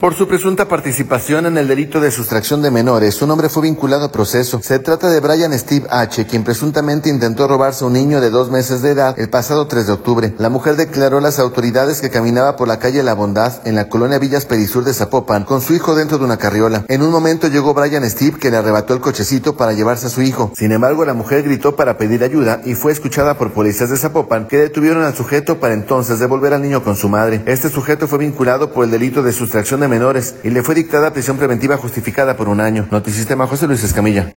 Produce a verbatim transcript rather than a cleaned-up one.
Por su presunta participación en el delito de sustracción de menores, un hombre fue vinculado a proceso. Se trata de Brian Steve H., quien presuntamente intentó robarse a un niño de dos meses de edad el pasado tres de octubre. La mujer declaró a las autoridades que caminaba por la calle La Bondad, en la colonia Villas Perisur de Zapopan, con su hijo dentro de una carriola. En un momento llegó Brian Steve, que le arrebató el cochecito para llevarse a su hijo. Sin embargo, la mujer gritó para pedir ayuda y fue escuchada por policías de Zapopan, que detuvieron al sujeto para entonces devolver al niño con su madre. Este sujeto fue vinculado por el delito de sustracción de menores y le fue dictada prisión preventiva justificada por un año. Noticistema José Luis Escamilla.